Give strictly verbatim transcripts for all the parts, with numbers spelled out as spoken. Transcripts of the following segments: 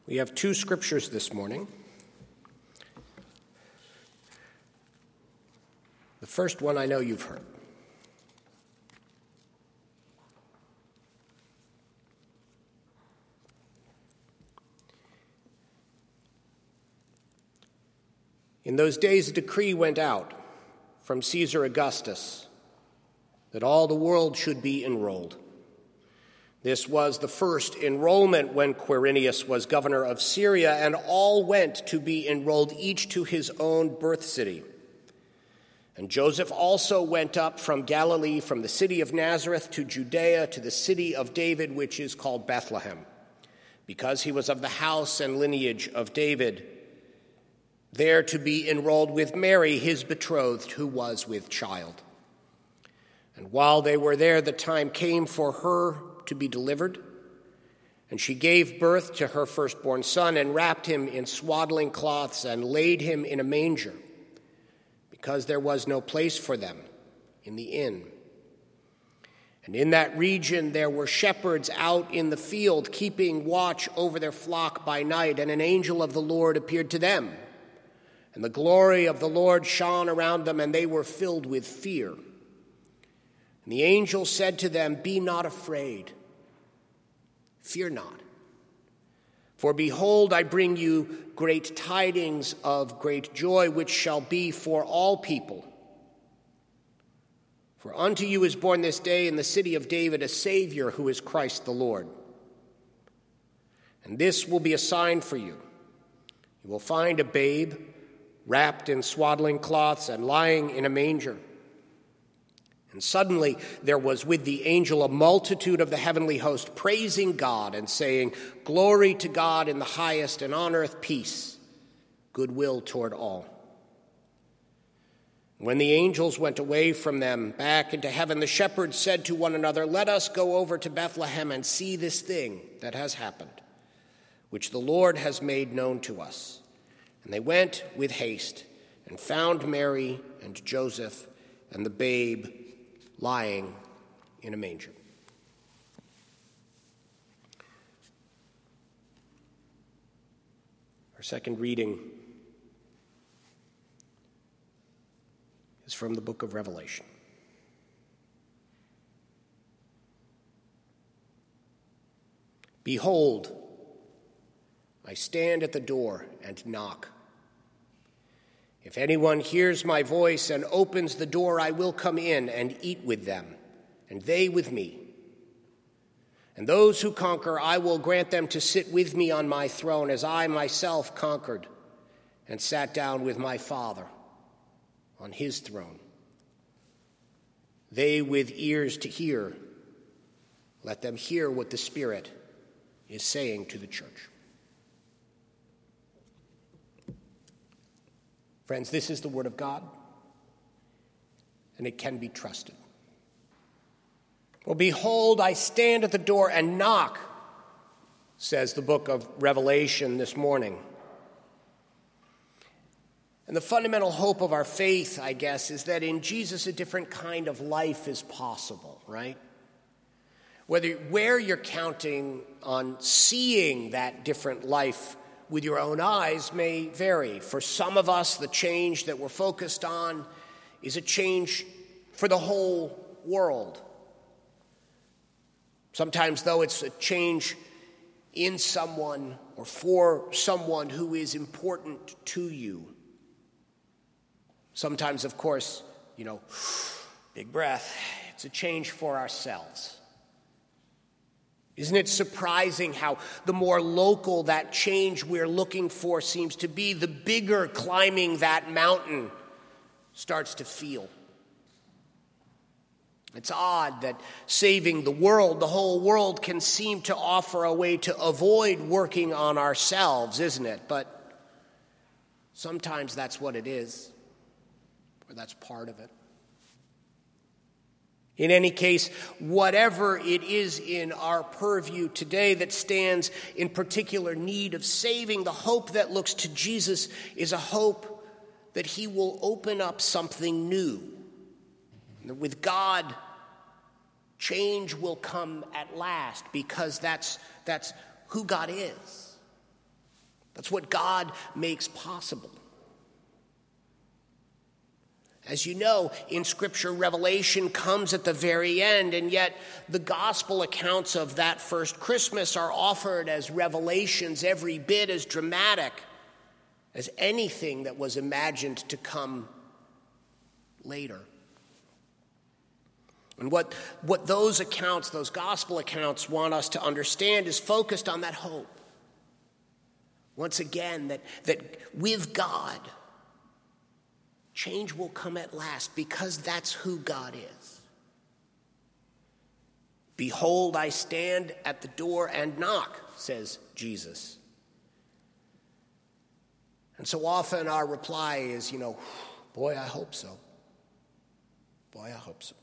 We have two scriptures this morning. The first one I know you've heard. In those days, a decree went out from Caesar Augustus that all the world should be enrolled. This was the first enrollment when Quirinius was governor of Syria, and all went to be enrolled, each to his own birth city. And Joseph also went up from Galilee, from the city of Nazareth to Judea, to the city of David, which is called Bethlehem, because he was of the house and lineage of David, there to be enrolled with Mary, his betrothed, who was with child. And while they were there, the time came for her to be delivered, and she gave birth to her firstborn son and wrapped him in swaddling cloths and laid him in a manger, because there was no place for them in the inn. And in that region there were shepherds out in the field, keeping watch over their flock by night, and an angel of the Lord appeared to them. And the glory of the Lord shone around them, and they were filled with fear. And the angel said to them, "Be not afraid. Fear not. For behold, I bring you great tidings of great joy, which shall be for all people. For unto you is born this day in the city of David a Savior, who is Christ the Lord. And this will be a sign for you. You will find a babe wrapped in swaddling cloths and lying in a manger." And suddenly there was with the angel a multitude of the heavenly host, praising God and saying, "Glory to God in the highest, and on earth peace, goodwill toward all." When the angels went away from them back into heaven, the shepherds said to one another, "Let us go over to Bethlehem and see this thing that has happened, which the Lord has made known to us." And they went with haste and found Mary and Joseph and the babe lying in a manger. Our second reading is from the book of Revelation. "Behold, I stand at the door and knock. If anyone hears my voice and opens the door, I will come in and eat with them, and they with me. And those who conquer, I will grant them to sit with me on my throne, as I myself conquered and sat down with my Father on his throne. They with ears to hear, let them hear what the Spirit is saying to the church." Friends, this is the word of God, and it can be trusted. "Well, behold, I stand at the door and knock," says the book of Revelation this morning. And the fundamental hope of our faith, I guess, is that in Jesus a different kind of life is possible, right? Whether where you're counting on seeing that different life with your own eyes may vary. For some of us, the change that we're focused on is a change for the whole world. Sometimes, though, it's a change in someone or for someone who is important to you. Sometimes, of course, you know, big breath, it's a change for ourselves. Isn't it surprising how the more local that change we're looking for seems to be, the bigger climbing that mountain starts to feel? It's odd that saving the world, the whole world, can seem to offer a way to avoid working on ourselves, isn't it? But sometimes that's what it is, or that's part of it. In any case, whatever it is in our purview today that stands in particular need of saving, the hope that looks to Jesus is a hope that he will open up something new. With God, change will come at last, because that's, that's who God is. That's what God makes possible. As you know, in Scripture, revelation comes at the very end, and yet the gospel accounts of that first Christmas are offered as revelations every bit as dramatic as anything that was imagined to come later. And what, what those accounts, those gospel accounts, want us to understand is focused on that hope. Once again, that, that with God, change will come at last, because that's who God is. Behold, I stand at the door and knock, says Jesus. And so often our reply is, you know, boy, I hope so. Boy, I hope so.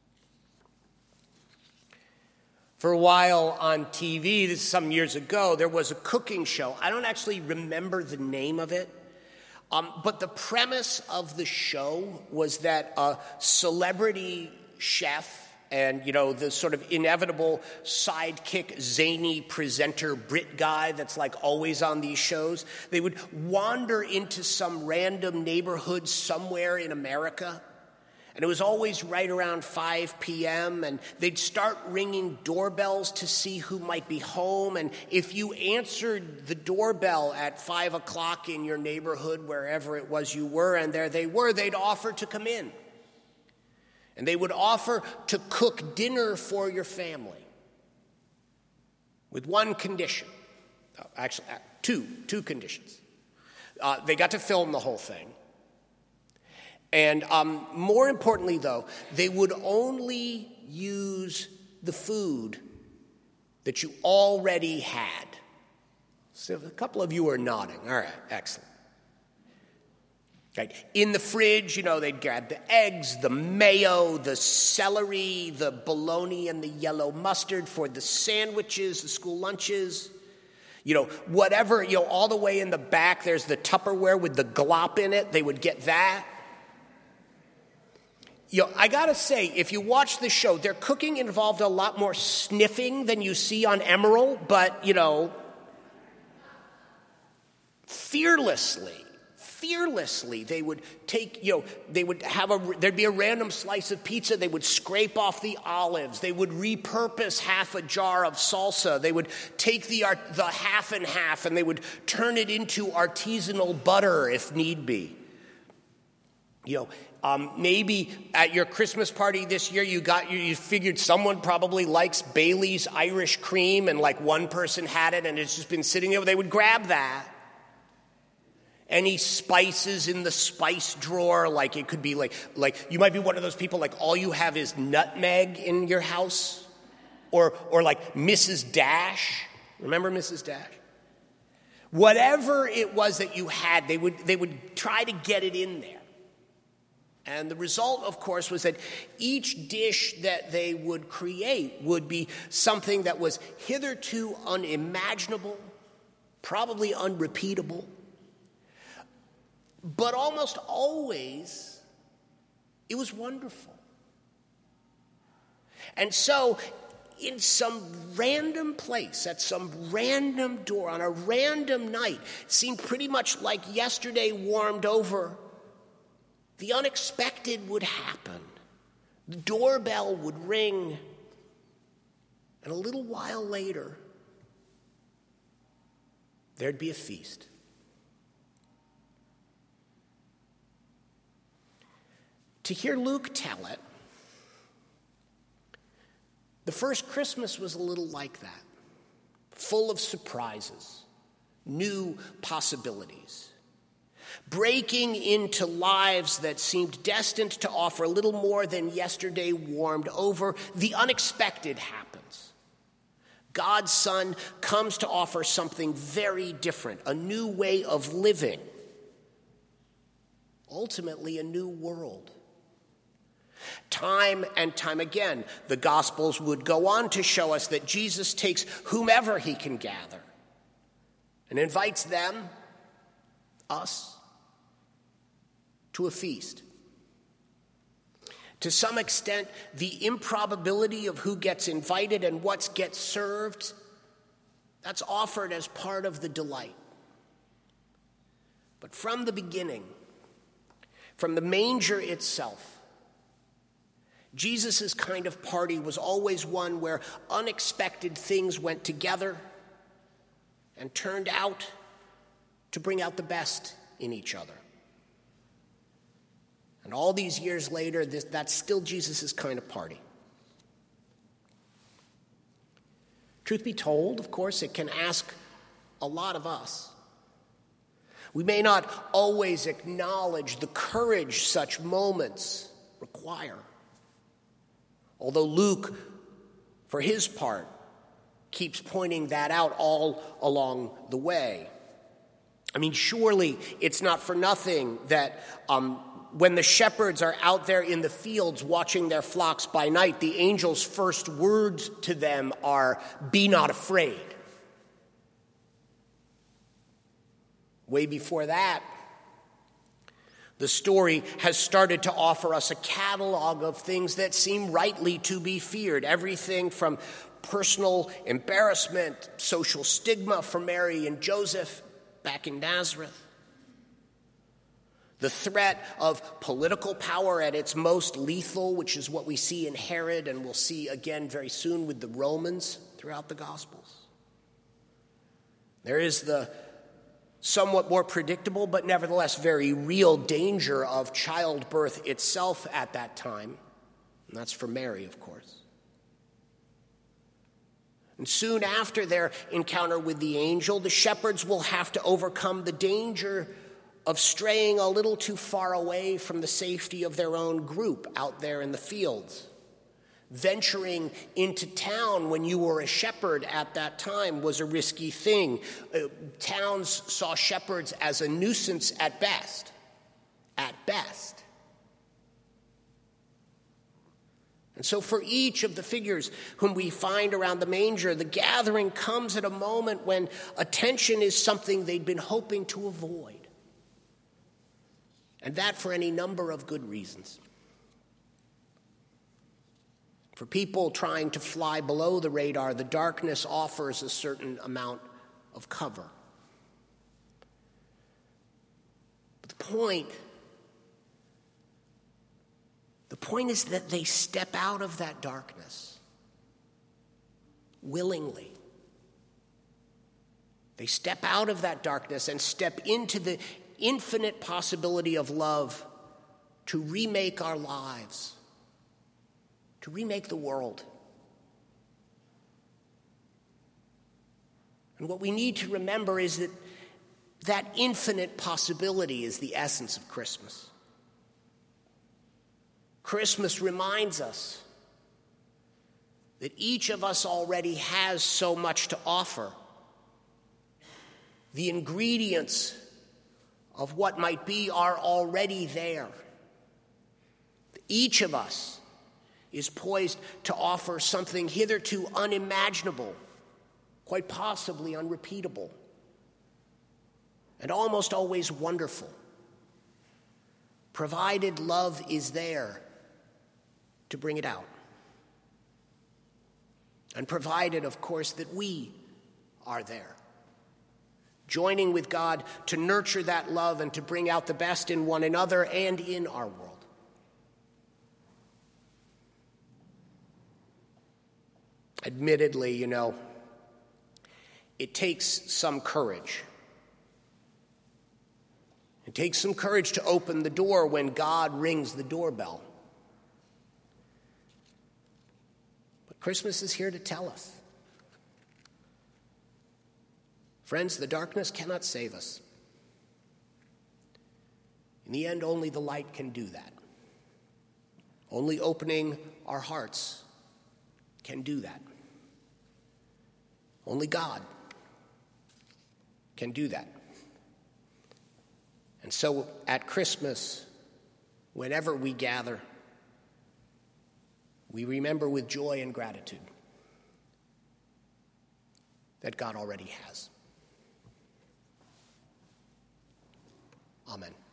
For a while on T V, this is some years ago, there was a cooking show. I don't actually remember the name of it. Um, but the premise of the show was that a celebrity chef and, you know, the sort of inevitable sidekick, zany presenter Brit guy that's like always on these shows, they would wander into some random neighborhood somewhere in America. And it was always right around five p.m., and they'd start ringing doorbells to see who might be home. And if you answered the doorbell at five o'clock in your neighborhood, wherever it was you were, and there they were, they'd offer to come in. And they would offer to cook dinner for your family with one condition. Actually, two, two conditions. Uh, they got to film the whole thing. And um, more importantly, though, they would only use the food that you already had. So a couple of you are nodding. All right, excellent. Right. In the fridge, you know, they'd grab the eggs, the mayo, the celery, the bologna, and the yellow mustard for the sandwiches, the school lunches. You know, whatever, you know, all the way in the back, there's the Tupperware with the glop in it. They would get that. You know, I gotta say, if you watch the show, their cooking involved a lot more sniffing than you see on Emerald, but, you know, fearlessly, fearlessly, they would take, you know, they would have a, there'd be a random slice of pizza, they would scrape off the olives, they would repurpose half a jar of salsa, they would take the, the half and half and they would turn it into artisanal butter if need be. You know, um, maybe at your Christmas party this year, you got you, you figured someone probably likes Bailey's Irish cream, and like one person had it, and it's just been sitting there. They would grab that. Any spices in the spice drawer, like it could be like like you might be one of those people like all you have is nutmeg in your house, or or like Missus Dash. Remember Missus Dash? Whatever it was that you had, they would they would try to get it in there. And the result, of course, was that each dish that they would create would be something that was hitherto unimaginable, probably unrepeatable, but almost always it was wonderful. And so, in some random place, at some random door, on a random night, it seemed pretty much like yesterday warmed over, the unexpected would happen. The doorbell would ring, and a little while later, there'd be a feast. To hear Luke tell it, the first Christmas was a little like that, full of surprises, new possibilities. Breaking into lives that seemed destined to offer little more than yesterday warmed over, the unexpected happens. God's Son comes to offer something very different, a new way of living, ultimately a new world. Time and time again, the Gospels would go on to show us that Jesus takes whomever he can gather and invites them, us, to a feast. To some extent, the improbability of who gets invited and what gets served, that's offered as part of the delight. But from the beginning, from the manger itself, Jesus' kind of party was always one where unexpected things went together and turned out to bring out the best in each other. And all these years later, this, that's still Jesus' kind of party. Truth be told, of course, it can ask a lot of us. We may not always acknowledge the courage such moments require. Although Luke, for his part, keeps pointing that out all along the way. I mean, surely it's not for nothing that um, when the shepherds are out there in the fields watching their flocks by night, the angel's first words to them are, "Be not afraid." Way before that, the story has started to offer us a catalog of things that seem rightly to be feared. Everything from personal embarrassment, social stigma for Mary and Joseph back in Nazareth, the threat of political power at its most lethal, which is what we see in Herod and we'll see again very soon with the Romans throughout the Gospels. There is the somewhat more predictable but nevertheless very real danger of childbirth itself at that time. And that's for Mary, of course. And soon after their encounter with the angel, the shepherds will have to overcome the danger of straying a little too far away from the safety of their own group out there in the fields. Venturing into town when you were a shepherd at that time was a risky thing. Uh, towns saw shepherds as a nuisance at best. At best. And so for each of the figures whom we find around the manger, the gathering comes at a moment when attention is something they'd been hoping to avoid. And that for any number of good reasons. For people trying to fly below the radar, the darkness offers a certain amount of cover. But the point, the point is that they step out of that darkness willingly. They step out of that darkness and step into the infinite possibility of love to remake our lives, to remake the world. And what we need to remember is that that infinite possibility is the essence of Christmas. Christmas reminds us that each of us already has so much to offer. The ingredients of what might be are already there. Each of us is poised to offer something hitherto unimaginable, quite possibly unrepeatable, and almost always wonderful, provided love is there to bring it out. And provided, of course, that we are there, joining with God to nurture that love and to bring out the best in one another and in our world. Admittedly, you know, it takes some courage. It takes some courage to open the door when God rings the doorbell. But Christmas is here to tell us. Friends, the darkness cannot save us. In the end, only the light can do that. Only opening our hearts can do that. Only God can do that. And so at Christmas, whenever we gather, we remember with joy and gratitude that God already has. Amen.